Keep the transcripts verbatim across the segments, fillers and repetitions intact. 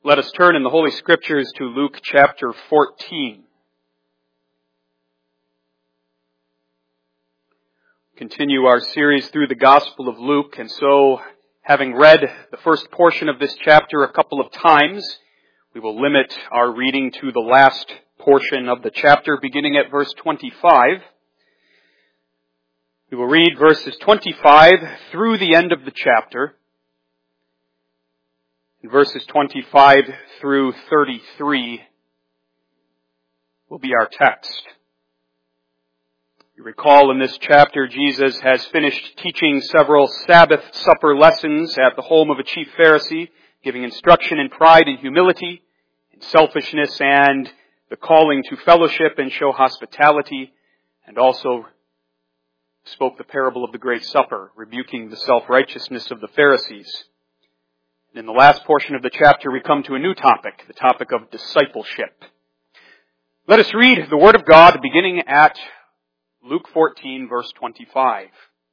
Let us turn in the Holy Scriptures to Luke chapter fourteen. Continue our series through the Gospel of Luke, and so, having read the first portion of this chapter a couple of times, we will limit our reading to the last portion of the chapter, beginning at verse twenty-five. We will read verses twenty-five through the end of the chapter. And verses twenty-five through thirty-three will be our text. You recall in this chapter, Jesus has finished teaching several Sabbath supper lessons at the home of a chief Pharisee, giving instruction in pride and humility, in selfishness and the calling to fellowship and show hospitality, and also spoke the parable of the Great Supper, rebuking the self-righteousness of the Pharisees. In the last portion of the chapter, we come to a new topic, the topic of discipleship. Let us read the Word of God beginning at Luke fourteen, verse twenty-five.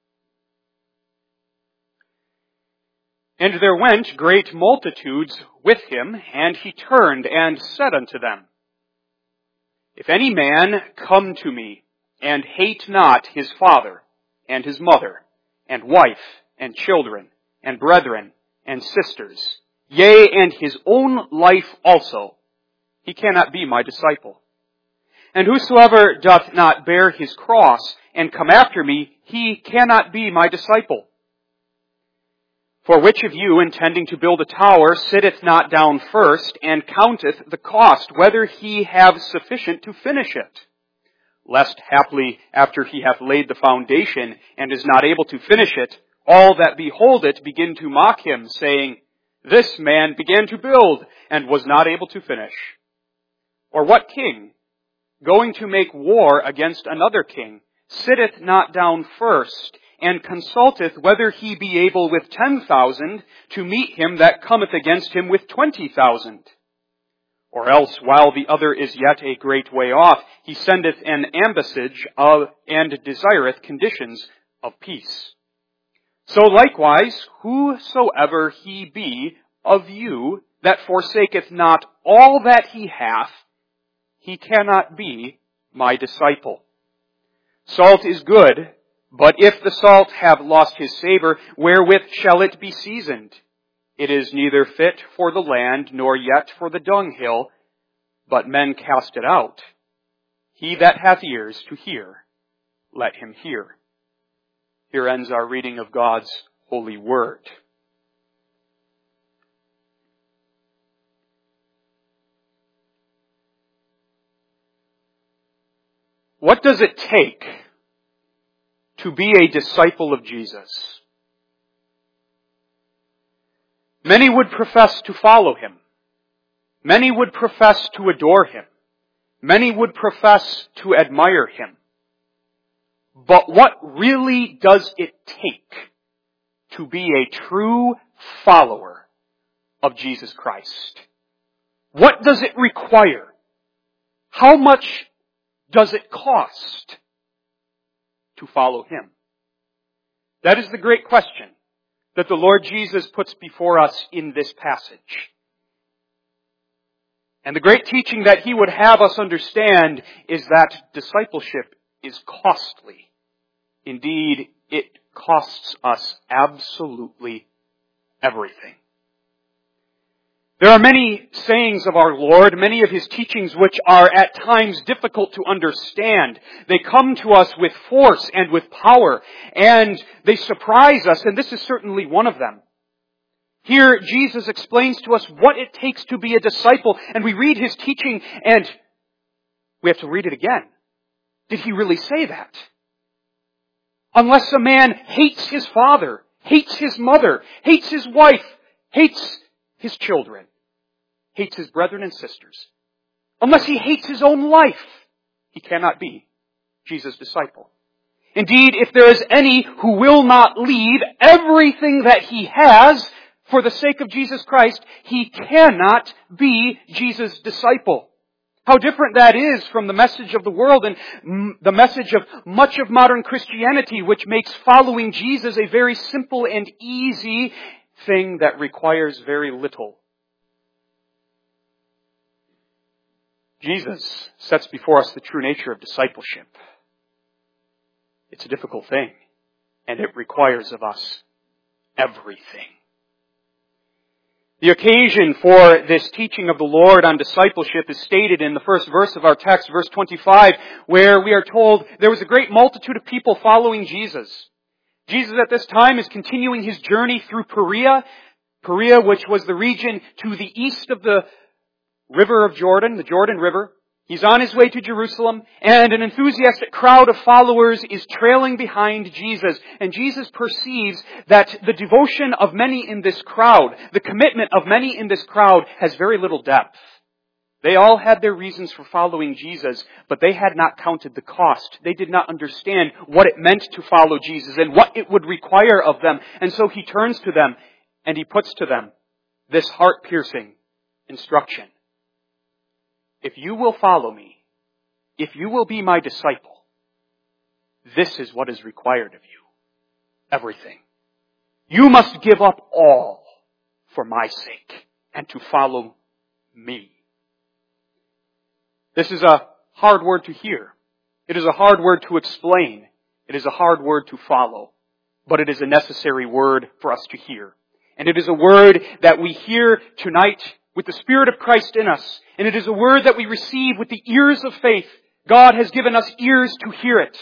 And there went great multitudes with him, and he turned and said unto them, If any man come to me, and hate not his father, and his mother, and wife, and children, and brethren, and sisters, yea, and his own life also, he cannot be my disciple. And whosoever doth not bear his cross, and come after me, he cannot be my disciple. For which of you, intending to build a tower, sitteth not down first, and counteth the cost, whether he have sufficient to finish it? Lest haply, after he hath laid the foundation, and is not able to finish it, all that behold it begin to mock him, saying, This man began to build, and was not able to finish. Or what king, going to make war against another king, sitteth not down first, and consulteth whether he be able with ten thousand to meet him that cometh against him with twenty thousand? Or else, while the other is yet a great way off, he sendeth an ambassage of, and desireth conditions of peace. So likewise, whosoever he be of you that forsaketh not all that he hath, he cannot be my disciple. Salt is good, but if the salt have lost his savor, wherewith shall it be seasoned? It is neither fit for the land, nor yet for the dunghill, but men cast it out. He that hath ears to hear, let him hear. Here ends our reading of God's holy word. What does it take to be a disciple of Jesus? Many would profess to follow him. Many would profess to adore him. Many would profess to admire him. But what really does it take to be a true follower of Jesus Christ? What does it require? How much does it cost to follow him? That is the great question that the Lord Jesus puts before us in this passage. And the great teaching that he would have us understand is that discipleship is costly. Indeed, it costs us absolutely everything. There are many sayings of our Lord, many of his teachings which are at times difficult to understand. They come to us with force and with power, and they surprise us, and this is certainly one of them. Here, Jesus explains to us what it takes to be a disciple, and we read his teaching, and we have to read it again. Did he really say that? Unless a man hates his father, hates his mother, hates his wife, hates his children, hates his brethren and sisters, unless he hates his own life, he cannot be Jesus' disciple. Indeed, if there is any who will not leave everything that he has for the sake of Jesus Christ, he cannot be Jesus' disciple. How different that is from the message of the world and the message of much of modern Christianity, which makes following Jesus a very simple and easy thing that requires very little Jesus sets before us the true nature of discipleship. It's a difficult thing, and it requires of us everything. The occasion for this teaching of the Lord on discipleship is stated in the first verse of our text, verse twenty-five, where we are told there was a great multitude of people following Jesus. Jesus at this time is continuing his journey through Perea, Perea, which was the region to the east of the river of Jordan, the Jordan River. He's on his way to Jerusalem, and an enthusiastic crowd of followers is trailing behind Jesus. And Jesus perceives that the devotion of many in this crowd, the commitment of many in this crowd, has very little depth. They all had their reasons for following Jesus, but they had not counted the cost. They did not understand what it meant to follow Jesus and what it would require of them. And so he turns to them and he puts to them this heart-piercing instruction. If you will follow me, if you will be my disciple, this is what is required of you. Everything. You must give up all for my sake and to follow me. This is a hard word to hear. It is a hard word to explain. It is a hard word to follow. But it is a necessary word for us to hear. And it is a word that we hear tonight with the Spirit of Christ in us. And it is a word that we receive with the ears of faith. God has given us ears to hear it.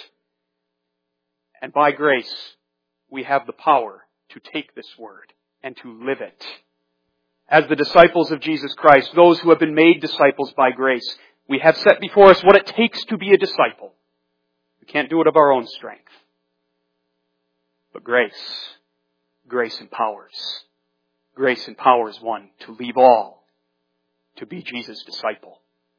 And by grace, we have the power to take this word and to live it. As the disciples of Jesus Christ, those who have been made disciples by grace, we have set before us what it takes to be a disciple. We can't do it of our own strength. But grace, grace empowers. Grace empowers one to leave all to be Jesus' disciple.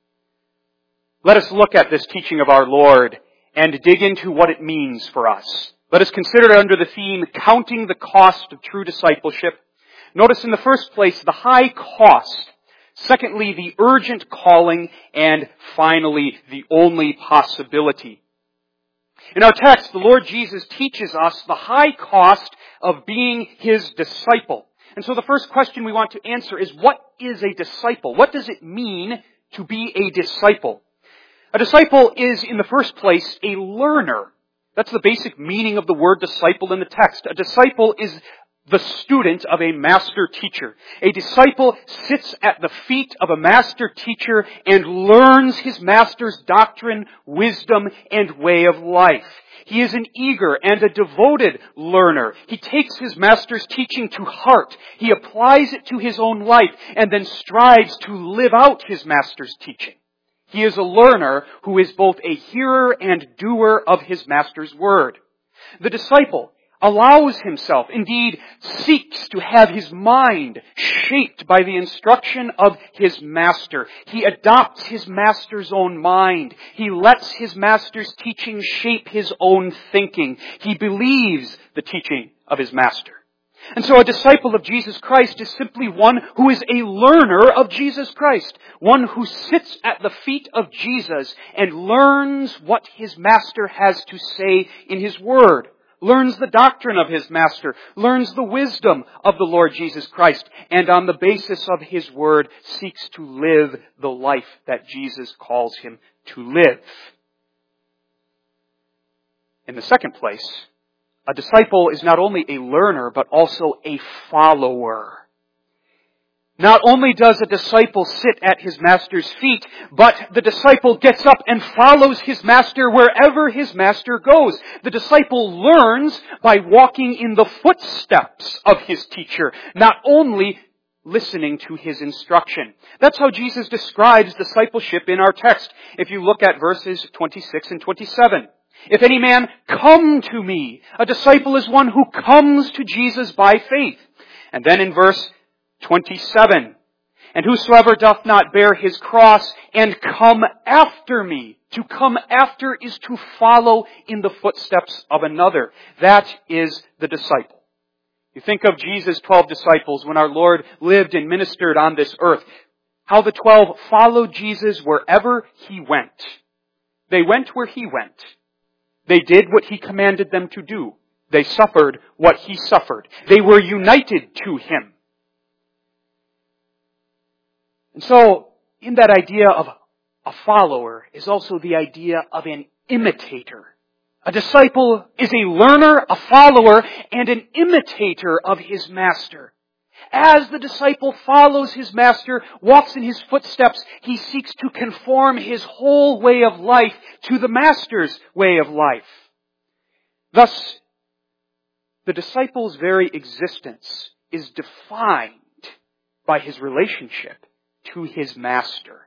Let us look at this teaching of our Lord and dig into what it means for us. Let us consider it under the theme, counting the cost of true discipleship. Notice in the first place, the high cost. Secondly, the urgent calling. And finally, the only possibility. In our text, the Lord Jesus teaches us the high cost of being His disciple. And so the first question we want to answer is, what is a disciple? What does it mean to be a disciple? A disciple is, in the first place, a learner. That's the basic meaning of the word disciple in the text. A disciple is the student of a master teacher. A disciple sits at the feet of a master teacher and learns his master's doctrine, wisdom, and way of life. He is an eager and a devoted learner. He takes his master's teaching to heart. He applies it to his own life and then strives to live out his master's teaching. He is a learner who is both a hearer and doer of his master's word. The disciple allows himself, indeed seeks to have his mind shaped by the instruction of his master. He adopts his master's own mind. He lets his master's teaching shape his own thinking. He believes the teaching of his master. And so a disciple of Jesus Christ is simply one who is a learner of Jesus Christ. One who sits at the feet of Jesus and learns what his master has to say in his word. Learns the doctrine of his master, learns the wisdom of the Lord Jesus Christ, and on the basis of his word seeks to live the life that Jesus calls him to live. In the second place, a disciple is not only a learner, but also a follower. Not only does a disciple sit at his master's feet, but the disciple gets up and follows his master wherever his master goes. The disciple learns by walking in the footsteps of his teacher, not only listening to his instruction. That's how Jesus describes discipleship in our text. If you look at verses twenty-six and twenty-seven. If any man come to me, a disciple is one who comes to Jesus by faith. And then in verse twenty-seven, and whosoever doth not bear his cross and come after me. To come after is to follow in the footsteps of another. That is the disciple. You think of Jesus' twelve disciples when our Lord lived and ministered on this earth. How the twelve followed Jesus wherever He went. They went where He went. They did what He commanded them to do. They suffered what He suffered. They were united to Him. And so, in that idea of a follower is also the idea of an imitator. A disciple is a learner, a follower, and an imitator of his master. As the disciple follows his master, walks in his footsteps, he seeks to conform his whole way of life to the master's way of life. Thus, the disciple's very existence is defined by his relationship to his master.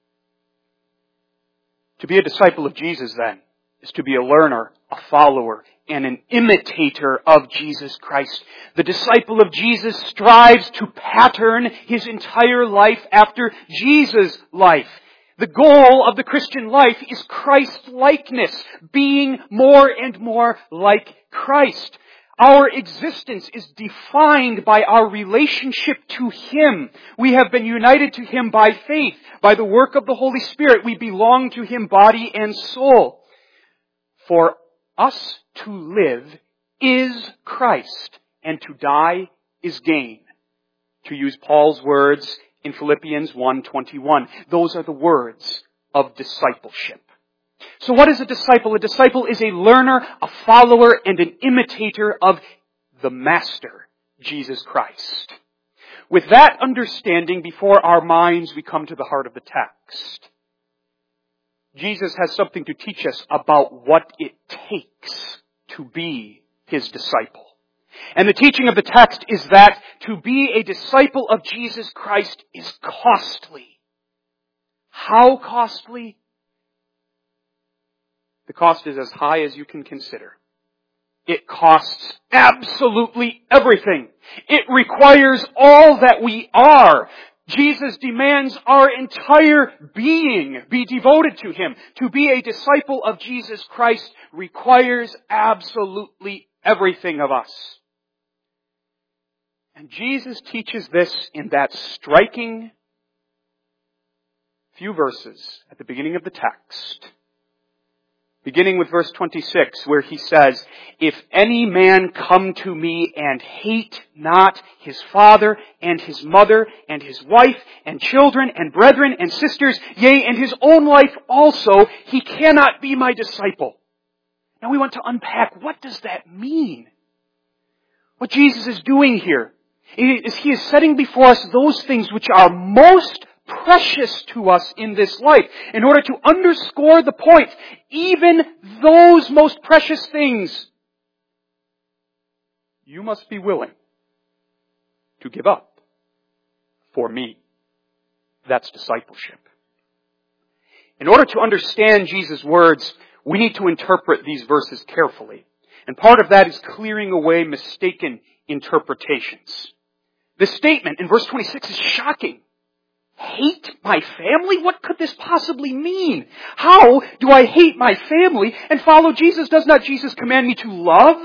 To be a disciple of Jesus, then, is to be a learner, a follower, and an imitator of Jesus Christ. The disciple of Jesus strives to pattern his entire life after Jesus' life. The goal of the Christian life is Christ-likeness, being more and more like Christ. Our existence is defined by our relationship to Him. We have been united to Him by faith. By the work of the Holy Spirit, we belong to Him body and soul. For us to live is Christ, and to die is gain. To use Paul's words in Philippians one twenty-one, those are the words of discipleship. So what is a disciple? A disciple is a learner, a follower, and an imitator of the Master, Jesus Christ. With that understanding before our minds, we come to the heart of the text. Jesus has something to teach us about what it takes to be His disciple. And the teaching of the text is that to be a disciple of Jesus Christ is costly. How costly? The cost is as high as you can consider. It costs absolutely everything. It requires all that we are. Jesus demands our entire being be devoted to Him. To be a disciple of Jesus Christ requires absolutely everything of us. And Jesus teaches this in that striking few verses at the beginning of the text. Beginning with verse twenty-six, where He says, "If any man come to me and hate not his father and his mother and his wife and children and brethren and sisters, yea, and his own life also, he cannot be my disciple." Now we want to unpack, what does that mean? What Jesus is doing here is He is setting before us those things which are most precious to us in this life. In order to underscore the point, even those most precious things, you must be willing to give up for me. That's discipleship. In order to understand Jesus' words, we need to interpret these verses carefully. And part of that is clearing away mistaken interpretations. The statement in verse twenty-six is shocking. Hate my family? What could this possibly mean? How do I hate my family and follow Jesus? Does not Jesus command me to love?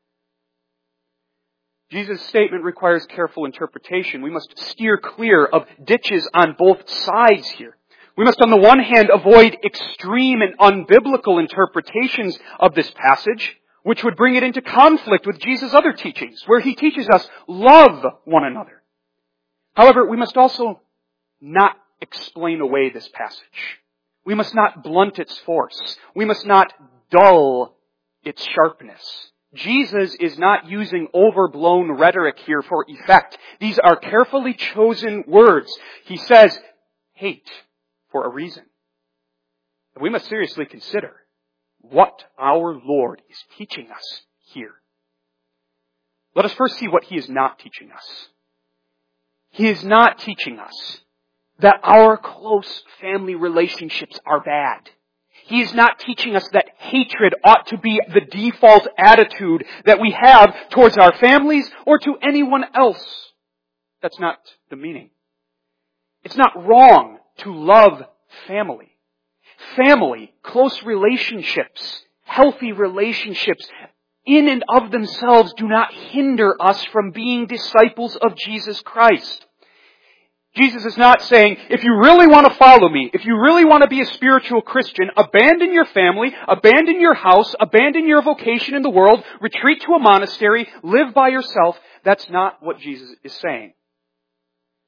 Jesus' statement requires careful interpretation. We must steer clear of ditches on both sides here. We must on the one hand avoid extreme and unbiblical interpretations of this passage, which would bring it into conflict with Jesus' other teachings, where He teaches us, love one another. However, we must also not explain away this passage. We must not blunt its force. We must not dull its sharpness. Jesus is not using overblown rhetoric here for effect. These are carefully chosen words. He says, hate for a reason. We must seriously consider what our Lord is teaching us here. Let us first see what He is not teaching us. He is not teaching us that our close family relationships are bad. He is not teaching us that hatred ought to be the default attitude that we have towards our families or to anyone else. That's not the meaning. It's not wrong to love family. Family, close relationships, healthy relationships, in and of themselves do not hinder us from being disciples of Jesus Christ. Jesus is not saying, if you really want to follow me, if you really want to be a spiritual Christian, abandon your family, abandon your house, abandon your vocation in the world, retreat to a monastery, live by yourself. That's not what Jesus is saying.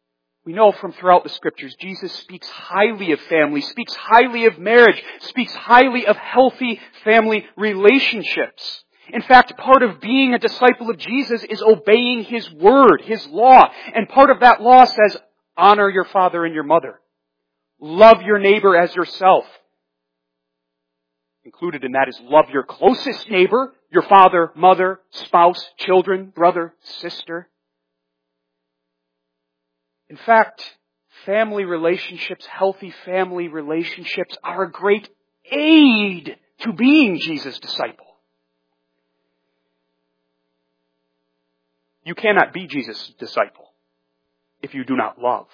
We know from throughout the Scriptures, Jesus speaks highly of family, speaks highly of marriage, speaks highly of healthy family relationships. In fact, part of being a disciple of Jesus is obeying His word, His law. And part of that law says, honor your father and your mother. Love your neighbor as yourself. Included in that is love your closest neighbor, your father, mother, spouse, children, brother, sister. In fact, family relationships, healthy family relationships are a great aid to being Jesus' disciple. You cannot be Jesus' disciple if you do not love.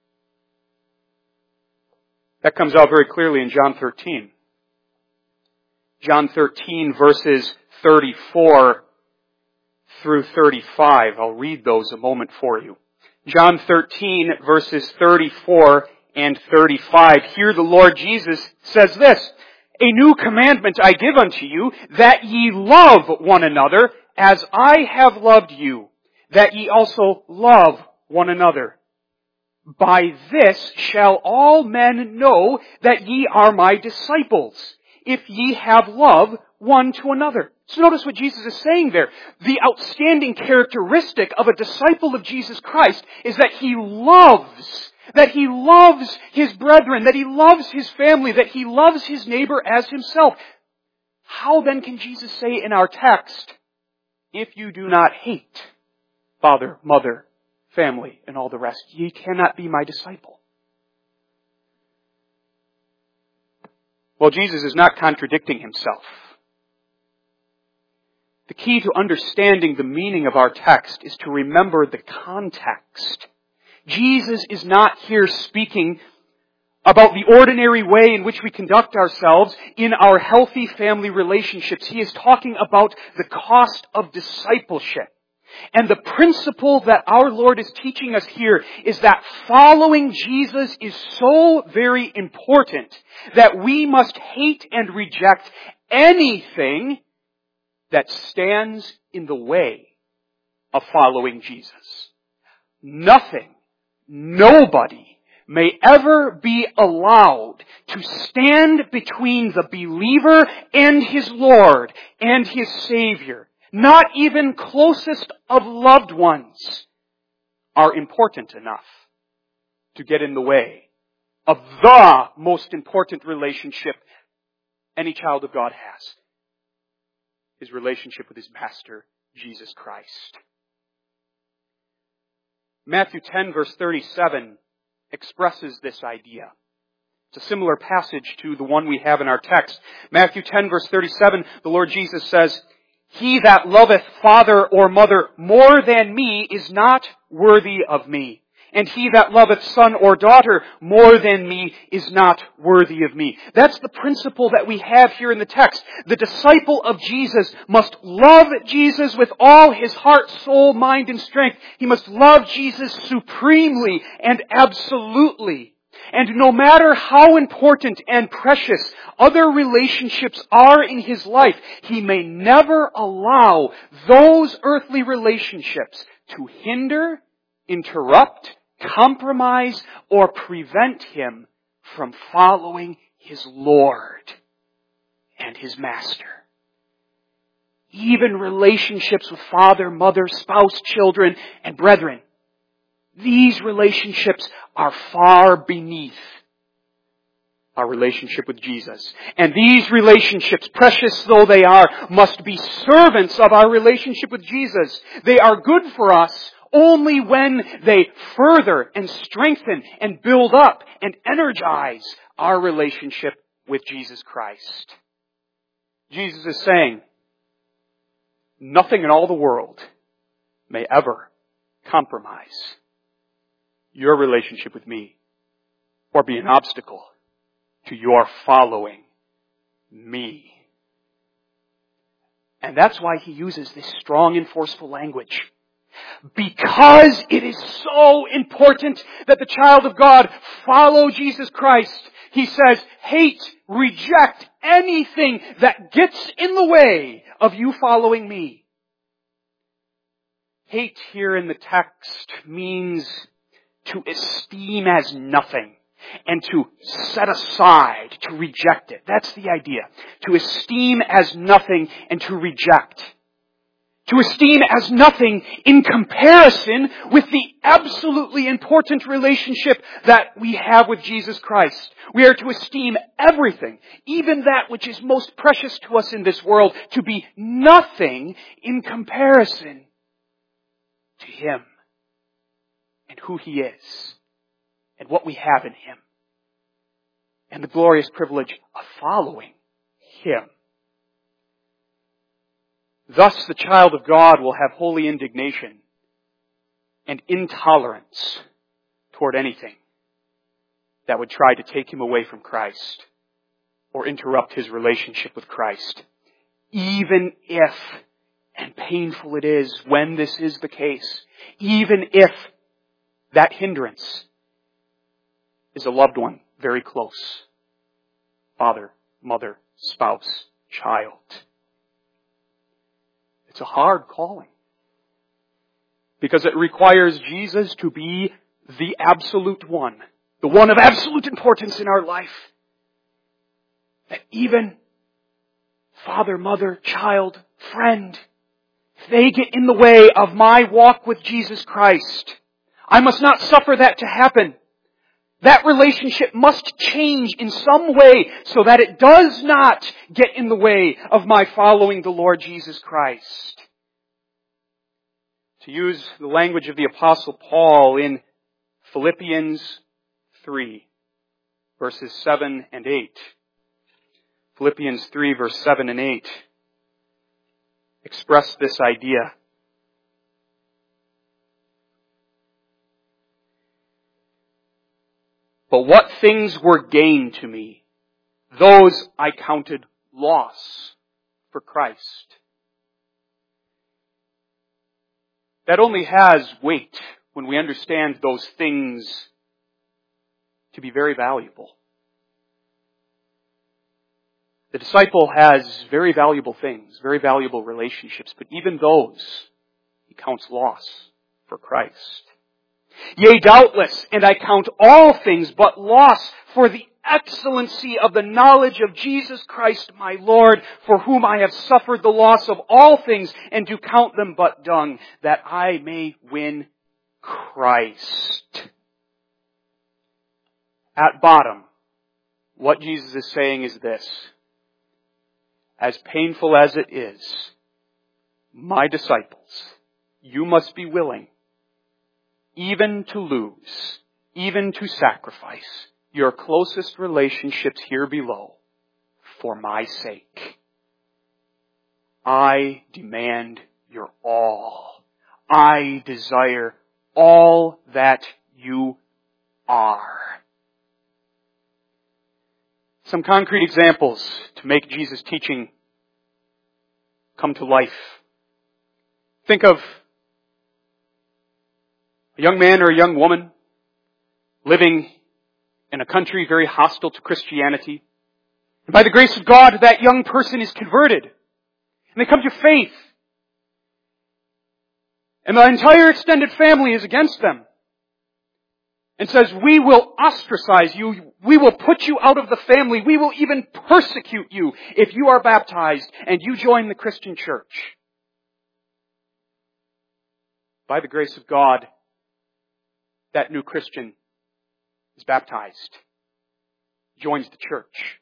That comes out very clearly in John thirteen. John thirteen verses thirty-four through thirty-five. I'll read those a moment for you. John thirteen verses thirty-four and thirty-five. Here the Lord Jesus says this, "A new commandment I give unto you, that ye love one another as I have loved you, that ye also love one another. By this shall all men know that ye are my disciples, if ye have love one to another." So notice what Jesus is saying there. The outstanding characteristic of a disciple of Jesus Christ is that he loves, that he loves his brethren, that he loves his family, that he loves his neighbor as himself. How then can Jesus say in our text, if you do not hate father, mother, family, and all the rest, ye cannot be my disciple? Well, Jesus is not contradicting himself. The key to understanding the meaning of our text is to remember the context. Jesus is not here speaking about the ordinary way in which we conduct ourselves in our healthy family relationships. He is talking about the cost of discipleship. And the principle that our Lord is teaching us here is that following Jesus is so very important that we must hate and reject anything that stands in the way of following Jesus. Nothing, nobody may ever be allowed to stand between the believer and his Lord and his Savior. Not even closest of loved ones are important enough to get in the way of the most important relationship any child of God has. His relationship with his Master, Jesus Christ. Matthew ten verse thirty-seven expresses this idea. It's a similar passage to the one we have in our text. Matthew ten verse thirty-seven, the Lord Jesus says, "He that loveth father or mother more than me is not worthy of me. And he that loveth son or daughter more than me is not worthy of me." That's the principle that we have here in the text. The disciple of Jesus must love Jesus with all his heart, soul, mind, and strength. He must love Jesus supremely and absolutely. And no matter how important and precious other relationships are in his life, he may never allow those earthly relationships to hinder, interrupt, compromise, or prevent him from following his Lord and his Master. Even relationships with father, mother, spouse, children, and brethren. These relationships are far beneath our relationship with Jesus. And these relationships, precious though they are, must be servants of our relationship with Jesus. They are good for us only when they further and strengthen and build up and energize our relationship with Jesus Christ. Jesus is saying, nothing in all the world may ever compromise your relationship with me or be an obstacle to your following me. And that's why he uses this strong and forceful language. Because it is so important that the child of God follow Jesus Christ, he says, hate, reject anything that gets in the way of you following me. Hate here in the text means to esteem as nothing and to set aside, to reject it. That's the idea. To esteem as nothing and to reject. To esteem as nothing in comparison with the absolutely important relationship that we have with Jesus Christ. We are to esteem everything, even that which is most precious to us in this world, to be nothing in comparison to Him and who He is and what we have in Him and the glorious privilege of following Him. Thus, the child of God will have holy indignation and intolerance toward anything that would try to take him away from Christ or interrupt his relationship with Christ. Even if, and painful it is when this is the case, even if that hindrance is a loved one very close. Father, mother, spouse, child. It's a hard calling. Because it requires Jesus to be the absolute one. The one of absolute importance in our life. That even father, mother, child, friend, if they get in the way of my walk with Jesus Christ, I must not suffer that to happen. That relationship must change in some way so that it does not get in the way of my following the Lord Jesus Christ. To use the language of the Apostle Paul in Philippians three, verses seven and eight. Philippians three, verse seven and eight express this idea. But what things were gain to me, those I counted loss for Christ. That only has weight when we understand those things to be very valuable. The disciple has very valuable things, very valuable relationships, but even those he counts loss for Christ. Yea, doubtless, and I count all things but loss for the excellency of the knowledge of Jesus Christ my Lord, for whom I have suffered the loss of all things, and do count them but dung, that I may win Christ. At bottom, what Jesus is saying is this: as painful as it is, my disciples, you must be willing even to lose, even to sacrifice your closest relationships here below for my sake. I demand your all. I desire all that you are. Some concrete examples to make Jesus' teaching come to life. Think of a young man or a young woman living in a country very hostile to Christianity. And by the grace of God, that young person is converted. And they come to faith. And the entire extended family is against them. And says, we will ostracize you. We will put you out of the family. We will even persecute you if you are baptized and you join the Christian church. By the grace of God, that new Christian is baptized, joins the church.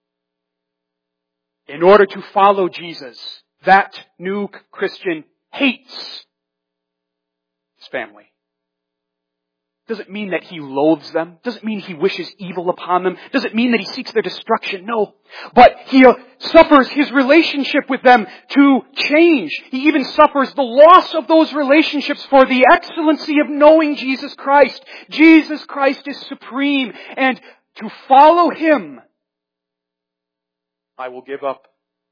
In order to follow Jesus, that new Christian hates his family. Doesn't mean that he loathes them. Doesn't mean he wishes evil upon them. Doesn't mean that he seeks their destruction. No. But he suffers his relationship with them to change. He even suffers the loss of those relationships for the excellency of knowing Jesus Christ. Jesus Christ is supreme. And to follow Him, I will give up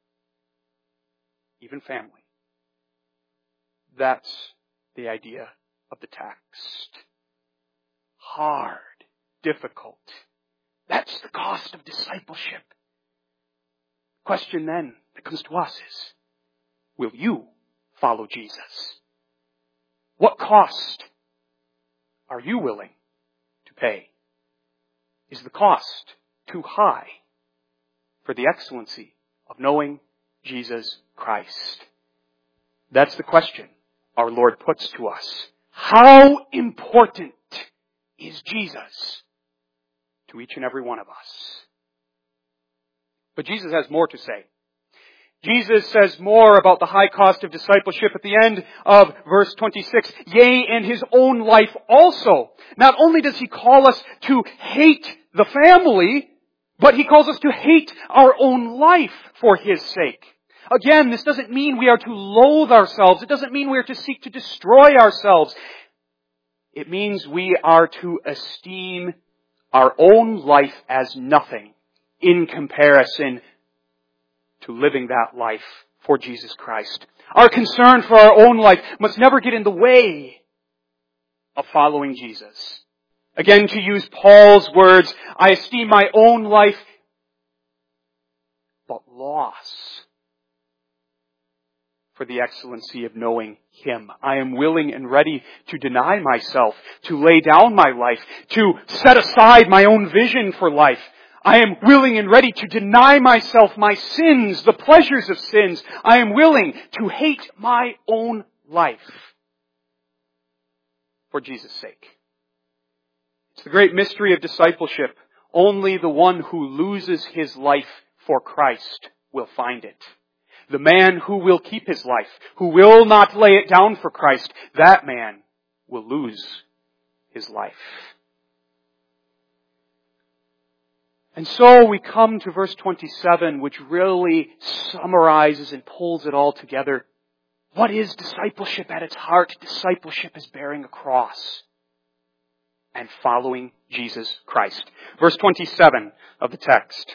even family. That's the idea of the text. Hard, difficult. That's the cost of discipleship. Question then that comes to us is, will you follow Jesus? What cost are you willing pay? Is the cost too high for the excellency of knowing Jesus Christ? That's the question our Lord puts to us. How important is Jesus to each and every one of us? But Jesus has more to say. Jesus says more about the high cost of discipleship at the end of verse twenty-six. Yea, and his own life also. Not only does he call us to hate the family, but he calls us to hate our own life for his sake. Again, this doesn't mean we are to loathe ourselves. It doesn't mean we are to seek to destroy ourselves. It means we are to esteem our own life as nothing in comparison to living that life for Jesus Christ. Our concern for our own life must never get in the way of following Jesus. Again, to use Paul's words, I esteem my own life but loss for the excellency of knowing Him. I am willing and ready to deny myself, to lay down my life, to set aside my own vision for life. I am willing and ready to deny myself my sins, the pleasures of sins. I am willing to hate my own life for Jesus' sake. It's the great mystery of discipleship. Only the one who loses his life for Christ will find it. The man who will keep his life, who will not lay it down for Christ, that man will lose his life. And so we come to verse twenty-seven, which really summarizes and pulls it all together. What is discipleship at its heart? Discipleship is bearing a cross and following Jesus Christ. Verse twenty-seven of the text.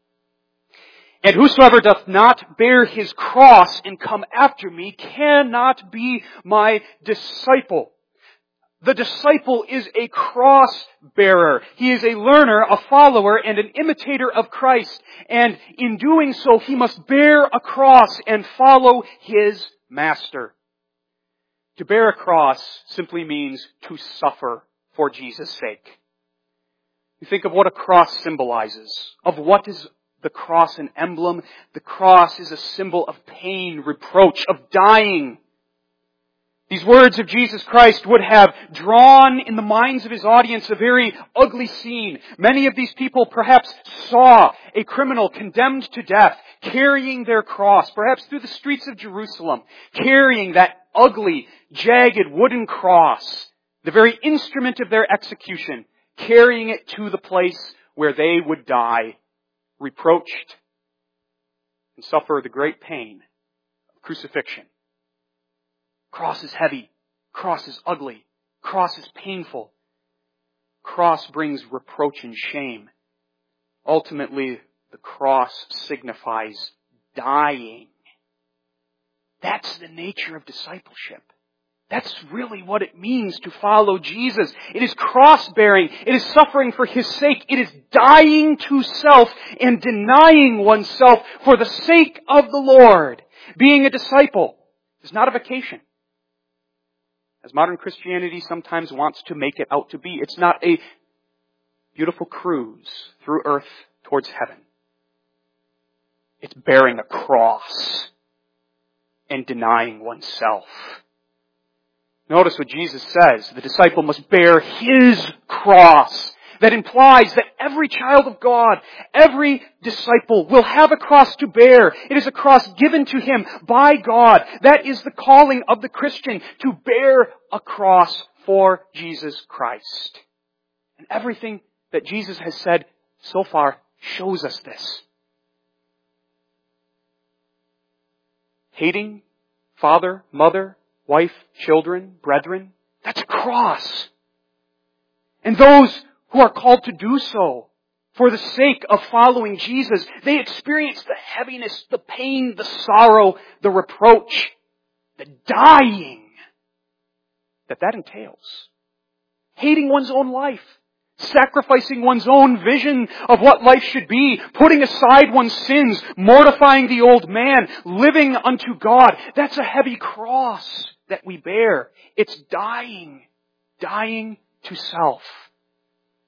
And whosoever doth not bear his cross and come after me cannot be my disciple. The disciple is a cross bearer. He is a learner, a follower, and an imitator of Christ. And in doing so, he must bear a cross and follow his master. To bear a cross simply means to suffer for Jesus' sake. You think of what a cross symbolizes. Of what is the cross an emblem? The cross is a symbol of pain, reproach, of dying. These words of Jesus Christ would have drawn in the minds of his audience a very ugly scene. Many of these people perhaps saw a criminal condemned to death carrying their cross, perhaps through the streets of Jerusalem, carrying that ugly, jagged wooden cross, the very instrument of their execution, carrying it to the place where they would die, reproached and suffer the great pain of crucifixion. Cross is heavy. Cross is ugly. Cross is painful. Cross brings reproach and shame. Ultimately, the cross signifies dying. That's the nature of discipleship. That's really what it means to follow Jesus. It is cross-bearing. It is suffering for His sake. It is dying to self and denying oneself for the sake of the Lord. Being a disciple is not a vacation, as modern Christianity sometimes wants to make it out to be. It's not a beautiful cruise through earth towards heaven. It's bearing a cross and denying oneself. Notice what Jesus says. The disciple must bear his cross. That implies that every child of God, every disciple will have a cross to bear. It is a cross given to him by God. That is the calling of the Christian, to bear a cross for Jesus Christ. And everything that Jesus has said so far shows us this. Hating father, mother, wife, children, brethren, that's a cross. And those who are called to do so for the sake of following Jesus, they experience the heaviness, the pain, the sorrow, the reproach, the dying that that entails. Hating one's own life, sacrificing one's own vision of what life should be, putting aside one's sins, mortifying the old man, living unto God. That's a heavy cross that we bear. It's dying, dying to self.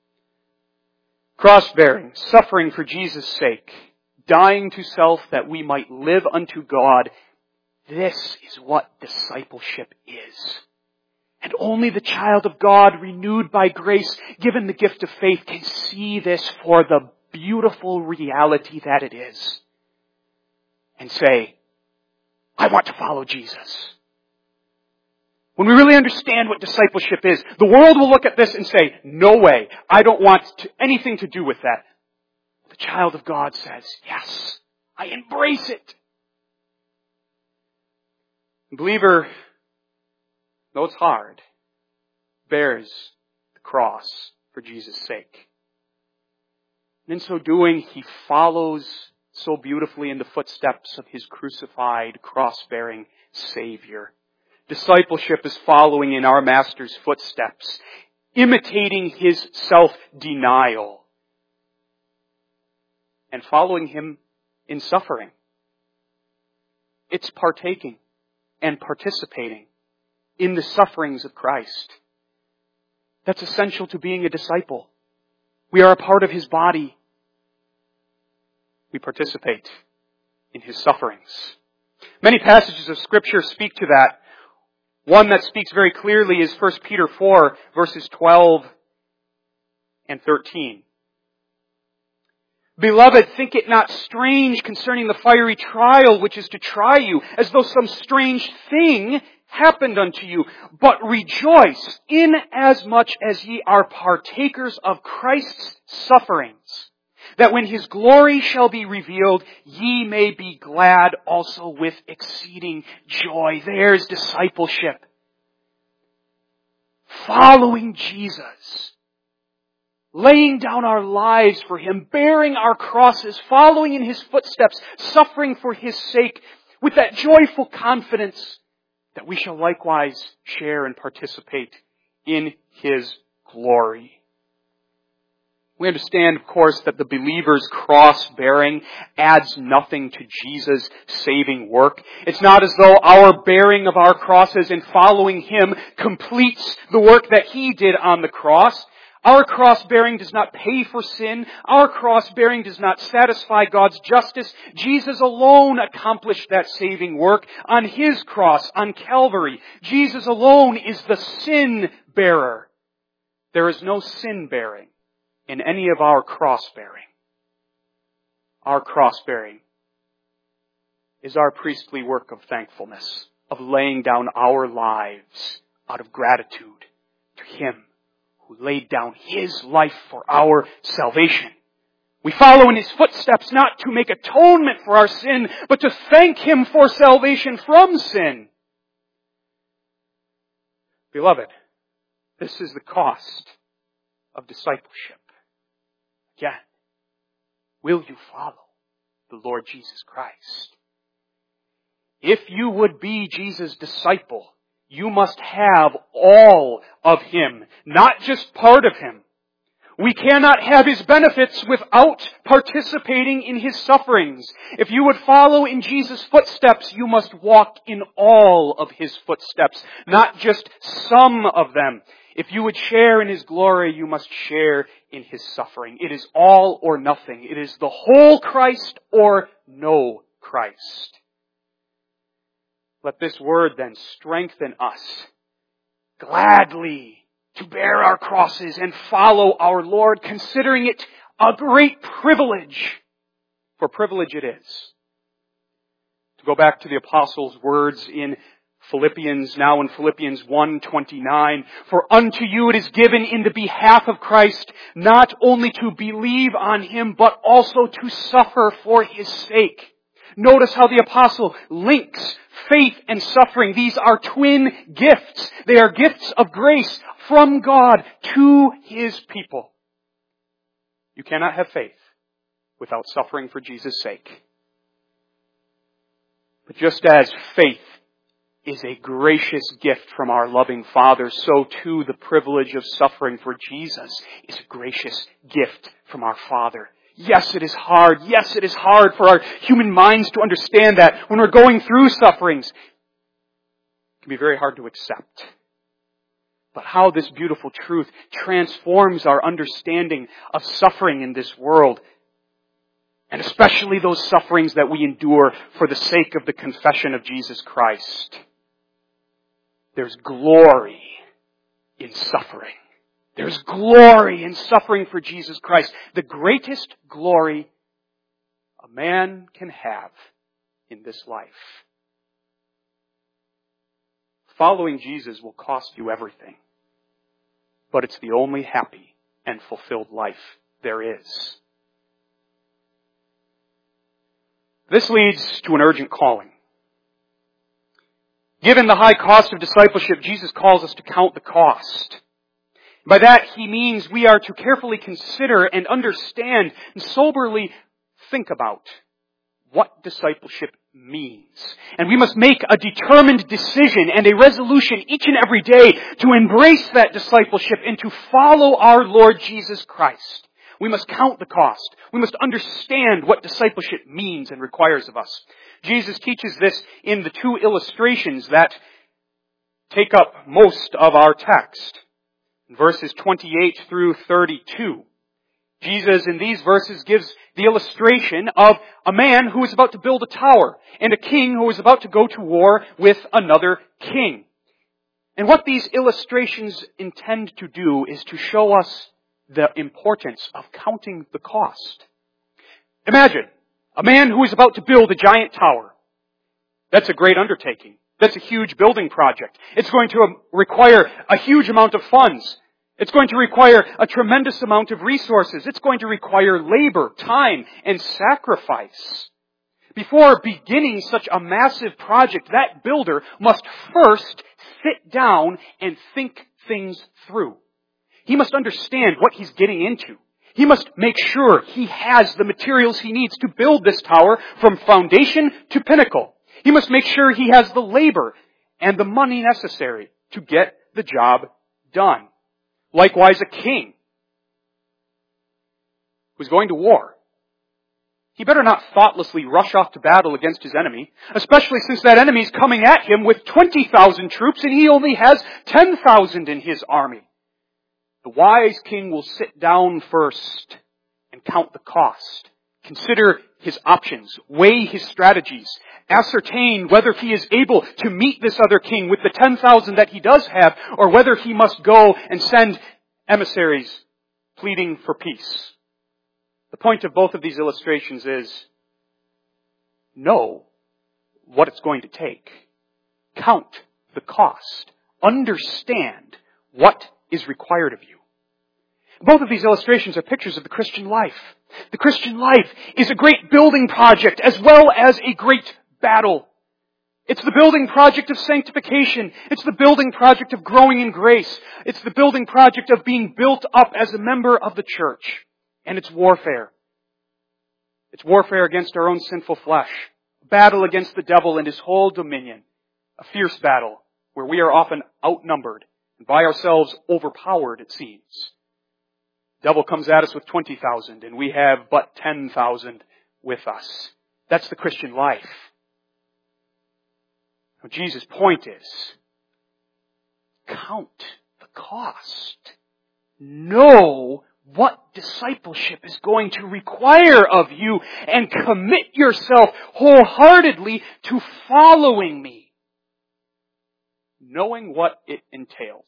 Cross-bearing, suffering for Jesus' sake, dying to self that we might live unto God. This is what discipleship is. And only the child of God, renewed by grace, given the gift of faith, can see this for the beautiful reality that it is. And say, I want to follow Jesus. When we really understand what discipleship is, the world will look at this and say, no way, I don't want to, anything to do with that. The child of God says, yes, I embrace it. The believer, though it's hard, bears the cross for Jesus' sake. And in so doing, he follows so beautifully in the footsteps of his crucified, cross-bearing Savior. Discipleship is following in our Master's footsteps, imitating his self-denial, and following him in suffering. It's partaking and participating in the sufferings of Christ. That's essential to being a disciple. We are a part of his body. We participate in his sufferings. Many passages of Scripture speak to that. One that speaks very clearly is First Peter four, verses twelve and thirteen. Beloved, think it not strange concerning the fiery trial which is to try you, as though some strange thing happened unto you. But rejoice, inasmuch as ye are partakers of Christ's sufferings, that when his glory shall be revealed, ye may be glad also with exceeding joy. There's discipleship. Following Jesus. Laying down our lives for him, bearing our crosses, following in his footsteps, suffering for his sake, with that joyful confidence that we shall likewise share and participate in his glory. We understand, of course, that the believer's cross-bearing adds nothing to Jesus' saving work. It's not as though our bearing of our crosses and following him completes the work that he did on the cross. Our cross-bearing does not pay for sin. Our cross-bearing does not satisfy God's justice. Jesus alone accomplished that saving work on his cross, on Calvary. Jesus alone is the sin-bearer. There is no sin-bearing in any of our cross-bearing. Our cross-bearing is our priestly work of thankfulness, of laying down our lives out of gratitude to him who laid down his life for our salvation. We follow in his footsteps not to make atonement for our sin, but to thank him for salvation from sin. Beloved, this is the cost of discipleship. Again, will you follow the Lord Jesus Christ? If you would be Jesus' disciple, you must have all of him, not just part of him. We cannot have his benefits without participating in his sufferings. If you would follow in Jesus' footsteps, you must walk in all of his footsteps, not just some of them. If you would share in his glory, you must share in his suffering. It is all or nothing. It is the whole Christ or no Christ. Let this word then strengthen us gladly to bear our crosses and follow our Lord, considering it a great privilege. For privilege it is. To go back to the apostles' words in Philippians, now in Philippians one twenty-nine, for unto you it is given in the behalf of Christ, not only to believe on him, but also to suffer for his sake. Notice how the apostle links faith and suffering. These are twin gifts. They are gifts of grace from God to his people. You cannot have faith without suffering for Jesus' sake. But just as faith is a gracious gift from our loving Father, so too the privilege of suffering for Jesus is a gracious gift from our Father. Yes, it is hard. Yes, it is hard for our human minds to understand that when we're going through sufferings. It can be very hard to accept. but how this beautiful truth transforms our understanding of suffering in this world, and especially those sufferings that we endure for the sake of the confession of Jesus Christ. There's glory in suffering. There's glory in suffering for Jesus Christ. The greatest glory a man can have in this life. Following Jesus will cost you everything, but it's the only happy and fulfilled life there is. This leads to an urgent calling. Given the high cost of discipleship, Jesus calls us to count the cost. By that, he means we are to carefully consider and understand and soberly think about what discipleship means. And we must make a determined decision and a resolution each and every day to embrace that discipleship and to follow our Lord Jesus Christ. We must count the cost. We must understand what discipleship means and requires of us. Jesus teaches this in the two illustrations that take up most of our text. In verses twenty-eight through thirty-two. Jesus in these verses gives the illustration of a man who is about to build a tower and a king who is about to go to war with another king. And what these illustrations intend to do is to show us the importance of counting the cost. Imagine a man who is about to build a giant tower. That's a great undertaking. That's a huge building project. It's going to require a huge amount of funds. It's going to require a tremendous amount of resources. It's going to require labor, time, and sacrifice. Before beginning such a massive project, that builder must first sit down and think things through. He must understand what he's getting into. He must make sure he has the materials he needs to build this tower from foundation to pinnacle. He must make sure he has the labor and the money necessary to get the job done. Likewise, a king who's going to war. He better not thoughtlessly rush off to battle against his enemy, especially since that enemy is coming at him with twenty thousand troops and he only has ten thousand in his army. The wise king will sit down first and count the cost. Consider his options, weigh his strategies, ascertain whether he is able to meet this other king with the ten thousand that he does have, or whether he must go and send emissaries pleading for peace. The point of both of these illustrations is know what it's going to take. Count the cost. Understand what is required of you. Both of these illustrations are pictures of the Christian life. The Christian life is a great building project as well as a great battle. It's the building project of sanctification. It's the building project of growing in grace. It's the building project of being built up as a member of the church. And it's warfare. It's warfare against our own sinful flesh. A battle against the devil and his whole dominion. A fierce battle where we are often outnumbered and by ourselves overpowered, it seems. The devil comes at us with twenty thousand and we have but ten thousand with us. That's the Christian life. Now, Jesus' point is, count the cost. Know what discipleship is going to require of you and commit yourself wholeheartedly to following me, knowing what it entails.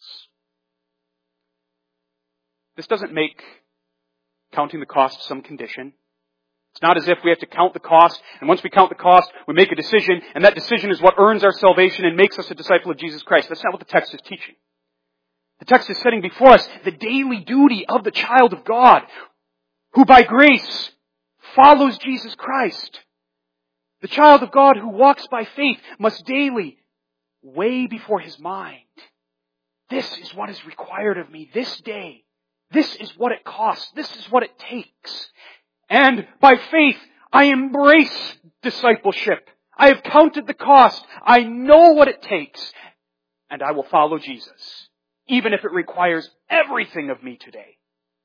This doesn't make counting the cost some condition. It's not as if we have to count the cost, and once we count the cost, we make a decision, and that decision is what earns our salvation and makes us a disciple of Jesus Christ. That's not what the text is teaching. The text is setting before us the daily duty of the child of God, who by grace follows Jesus Christ. The child of God who walks by faith must daily weigh before his mind. This is what is required of me this day. This is what it costs. This is what it takes. And by faith, I embrace discipleship. I have counted the cost. I know what it takes. And I will follow Jesus, even if it requires everything of me today.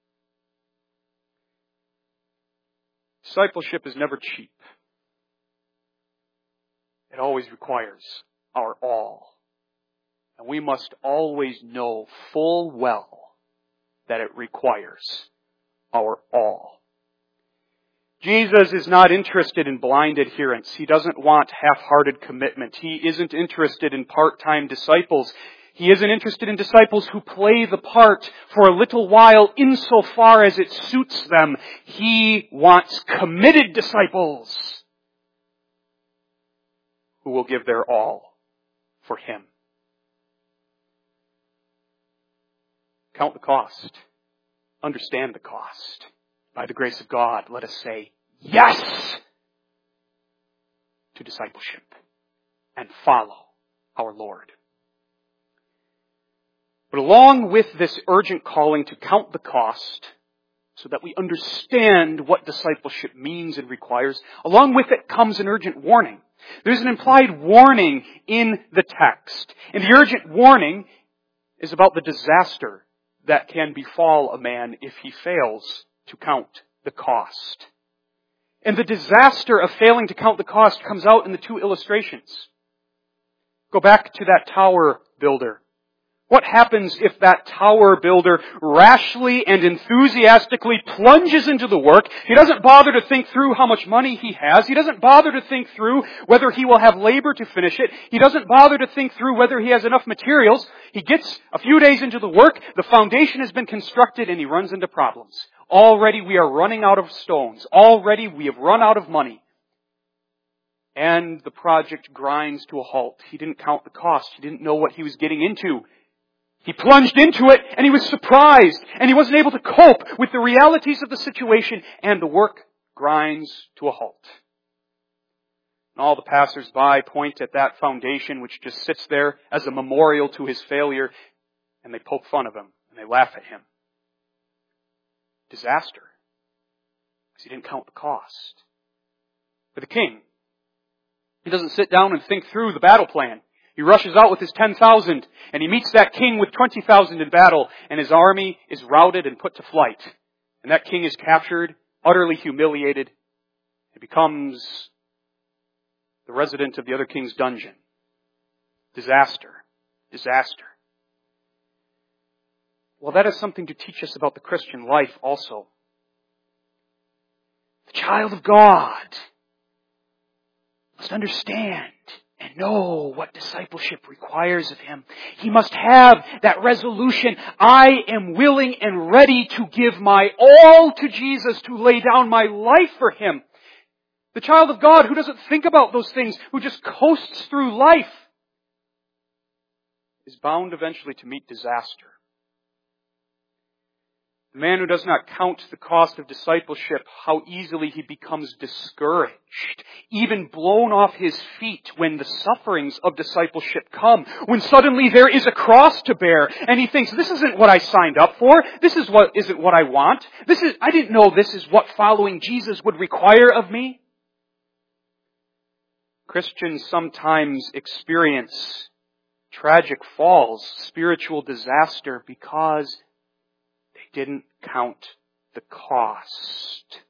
Discipleship is never cheap. It always requires our all. And we must always know full well that it requires our all. Jesus is not interested in blind adherence. He doesn't want half-hearted commitment. He isn't interested in part-time disciples. He isn't interested in disciples who play the part for a little while insofar as it suits them. He wants committed disciples who will give their all for Him. Count the cost. Understand the cost. By the grace of God, let us say yes to discipleship and follow our Lord. But along with this urgent calling to count the cost, so that we understand what discipleship means and requires, along with it comes an urgent warning. There's an implied warning in the text. And the urgent warning is about the disaster that can befall a man if he fails to count the cost. And the disaster of failing to count the cost comes out in the two illustrations. Go back to that tower builder. What happens if that tower builder rashly and enthusiastically plunges into the work? He doesn't bother to think through how much money he has. He doesn't bother to think through whether he will have labor to finish it. He doesn't bother to think through whether he has enough materials. He gets a few days into the work, the foundation has been constructed, and he runs into problems. Already we are running out of stones. Already we have run out of money. And the project grinds to a halt. He didn't count the cost. He didn't know what he was getting into. He plunged into it, and he was surprised, and he wasn't able to cope with the realities of the situation, and the work grinds to a halt. And all the passers-by point at that foundation, which just sits there as a memorial to his failure, and they poke fun of him, and they laugh at him. Disaster. Because he didn't count the cost. For the king, he doesn't sit down and think through the battle plan. He rushes out with his ten thousand, and he meets that king with twenty thousand in battle, and his army is routed and put to flight. And that king is captured, utterly humiliated. He becomes the resident of the other king's dungeon. Disaster. Disaster. Well, that is something to teach us about the Christian life also. The child of God must understand and know what discipleship requires of him. He must have that resolution, I am willing and ready to give my all to Jesus, to lay down my life for Him. The child of God who doesn't think about those things, who just coasts through life, is bound eventually to meet disaster. The man who does not count the cost of discipleship, how easily he becomes discouraged, even blown off his feet when the sufferings of discipleship come, when suddenly there is a cross to bear, and he thinks, this isn't what I signed up for, this is what isn't what I want, this is, I didn't know this is what following Jesus would require of me. Christians sometimes experience tragic falls, spiritual disaster, because didn't count the cost.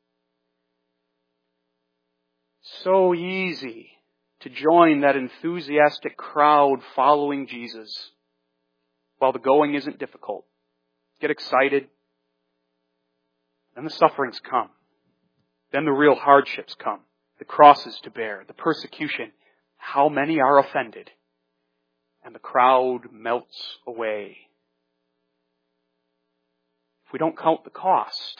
So easy to join that enthusiastic crowd following Jesus while the going isn't difficult. Get excited. Then the sufferings come. Then the real hardships come. The crosses to bear, the persecution. How many are offended? And the crowd melts away. If we don't count the cost,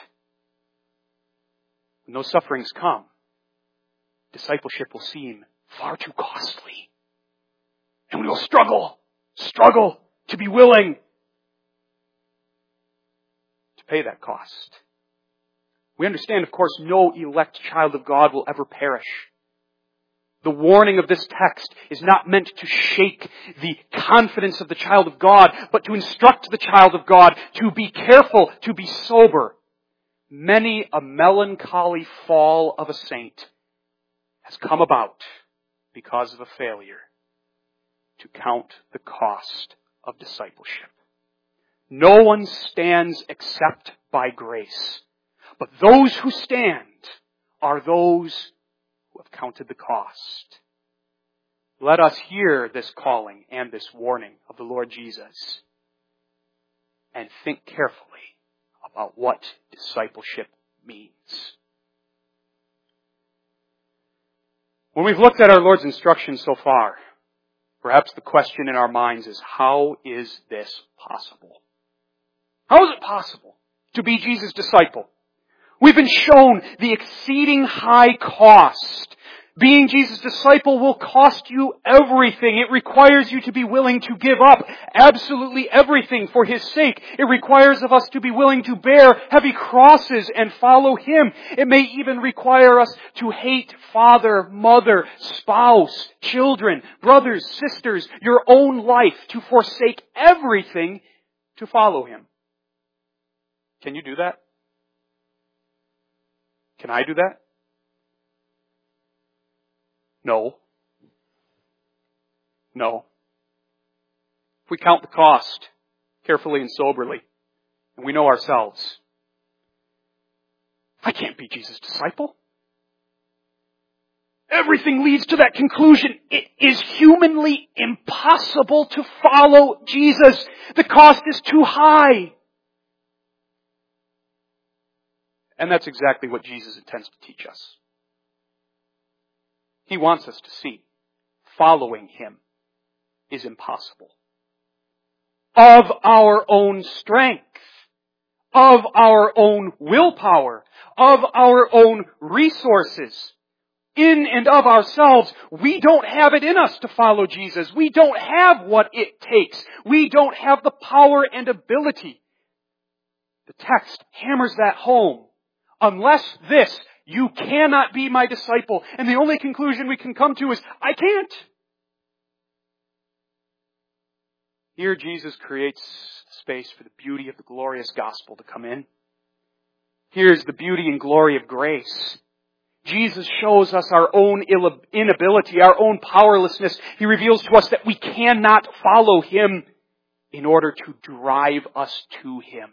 when those sufferings come, discipleship will seem far too costly. And we will struggle, struggle to be willing to pay that cost. We understand, of course, no elect child of God will ever perish. The warning of this text is not meant to shake the confidence of the child of God, but to instruct the child of God to be careful, to be sober. Many a melancholy fall of a saint has come about because of a failure to count the cost of discipleship. No one stands except by grace, but those who stand are those who have counted the cost. Let us hear this calling and this warning of the Lord Jesus and think carefully about what discipleship means. When we've looked at our Lord's instructions so far, perhaps the question in our minds is, how is this possible? How is it possible to be Jesus' disciple? We've been shown the exceeding high cost. Being Jesus' disciple will cost you everything. It requires you to be willing to give up absolutely everything for His sake. It requires of us to be willing to bear heavy crosses and follow Him. It may even require us to hate father, mother, spouse, children, brothers, sisters, your own life, to forsake everything to follow Him. Can you do that? Can I do that? No. No. If we count the cost carefully and soberly, and we know ourselves, I can't be Jesus' disciple. Everything leads to that conclusion. It is humanly impossible to follow Jesus. The cost is too high. And that's exactly what Jesus intends to teach us. He wants us to see following Him is impossible. Of our own strength, of our own willpower, of our own resources, in and of ourselves, we don't have it in us to follow Jesus. We don't have what it takes. We don't have the power and ability. The text hammers that home. Unless this, you cannot be my disciple. And the only conclusion we can come to is, I can't. Here Jesus creates space for the beauty of the glorious gospel to come in. Here's the beauty and glory of grace. Jesus shows us our own inability, our own powerlessness. He reveals to us that we cannot follow Him in order to drive us to Him.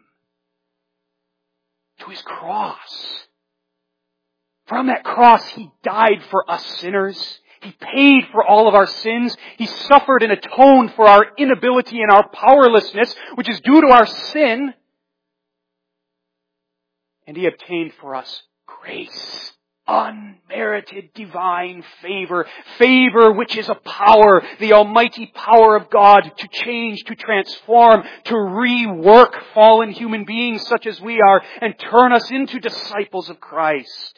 To His cross. From that cross, He died for us sinners. He paid for all of our sins. He suffered and atoned for our inability and our powerlessness, which is due to our sin. And He obtained for us grace. Unmerited divine favor. Favor which is a power, the almighty power of God to change, to transform, to rework fallen human beings such as we are and turn us into disciples of Christ.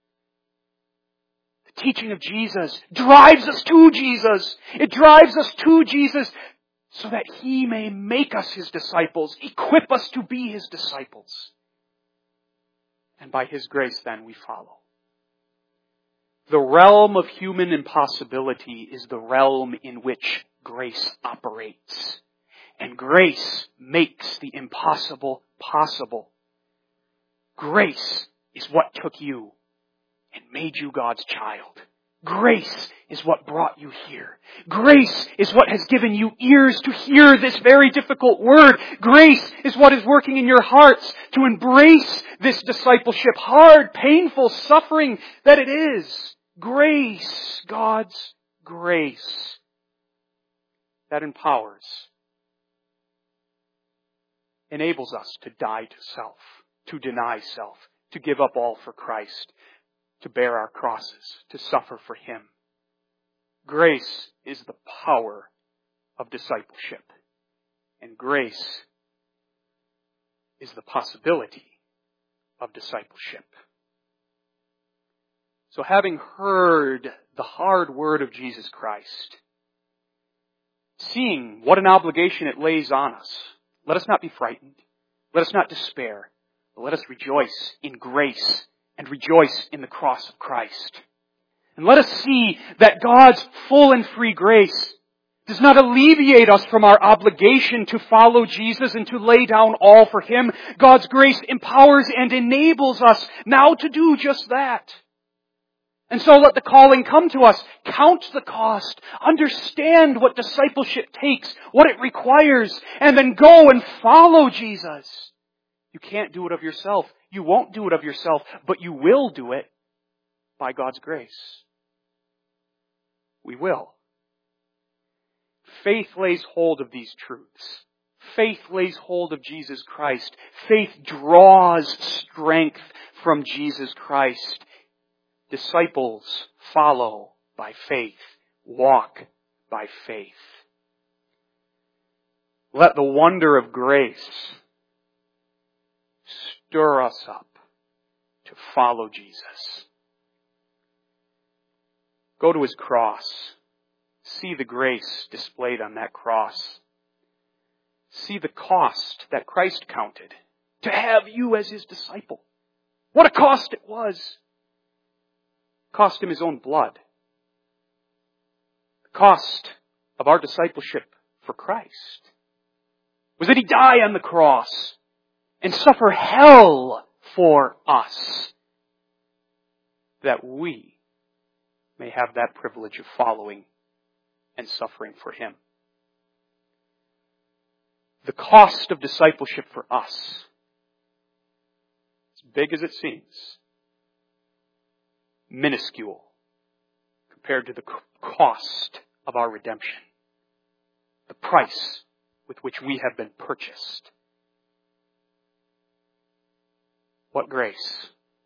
The teaching of Jesus drives us to Jesus. It drives us to Jesus so that He may make us His disciples, equip us to be His disciples. And by His grace then we follow. The realm of human impossibility is the realm in which grace operates. And grace makes the impossible possible. Grace is what took you and made you God's child. Grace is what brought you here. Grace is what has given you ears to hear this very difficult word. Grace is what is working in your hearts to embrace this discipleship, hard, painful, suffering that it is. Grace, God's grace, that empowers, enables us to die to self, to deny self, to give up all for Christ, to bear our crosses, to suffer for Him. Grace is the power of discipleship, and grace is the possibility of discipleship. So having heard the hard word of Jesus Christ, seeing what an obligation it lays on us, let us not be frightened. Let us not despair. But let us rejoice in grace and rejoice in the cross of Christ. And let us see that God's full and free grace does not alleviate us from our obligation to follow Jesus and to lay down all for Him. God's grace empowers and enables us now to do just that. And so let the calling come to us. Count the cost. Understand what discipleship takes, what it requires, and then go and follow Jesus. You can't do it of yourself. You won't do it of yourself, but you will do it by God's grace. We will. faith lays hold of these truths. Faith lays hold of Jesus Christ. Faith draws strength from Jesus Christ. Disciples follow by faith, walk by faith. Let the wonder of grace stir us up to follow Jesus. Go to His cross. See the grace displayed on that cross. See the cost that Christ counted to have you as His disciple. What a cost it was. It cost Him His own blood. The cost of our discipleship for Christ was that He die on the cross and suffer hell for us, that we may have that privilege of following and suffering for Him. The cost of discipleship for us, as big as it seems, minuscule compared to the cost of our redemption, the price with which we have been purchased. What grace!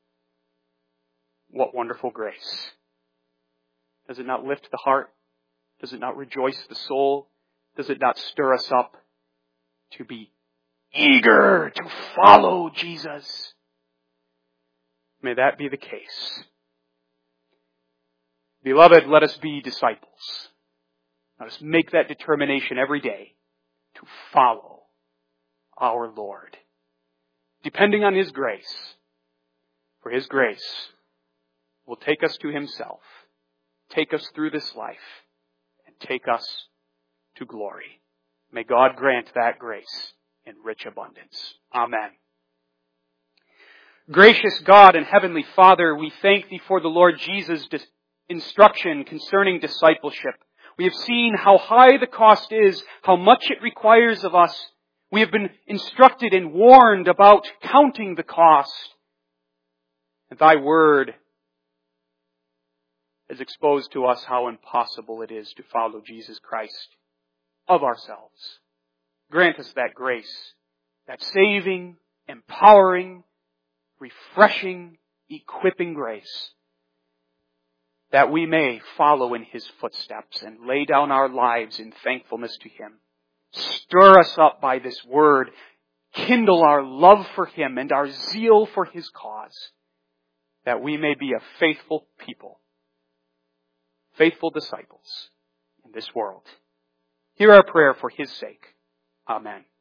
What wonderful grace! Does it not lift the heart? Does it not rejoice the soul? Does it not stir us up to be eager to follow Jesus? May that be the case. Beloved, let us be disciples. Let us make that determination every day to follow our Lord, depending on His grace. For His grace will take us to Himself, take us through this life, and take us to glory. May God grant that grace in rich abundance. Amen. Gracious God and Heavenly Father, we thank Thee for the Lord Jesus' instruction concerning discipleship. We have seen how high the cost is, how much it requires of us. We have been instructed and warned about counting the cost. And Thy Word has exposed to us how impossible it is to follow Jesus Christ of ourselves. Grant us that grace, that saving, empowering, refreshing, equipping grace, that we may follow in His footsteps and lay down our lives in thankfulness to Him. Stir us up by this Word. Kindle our love for Him and our zeal for His cause, that we may be a faithful people, faithful disciples in this world. Hear our prayer for His sake. Amen.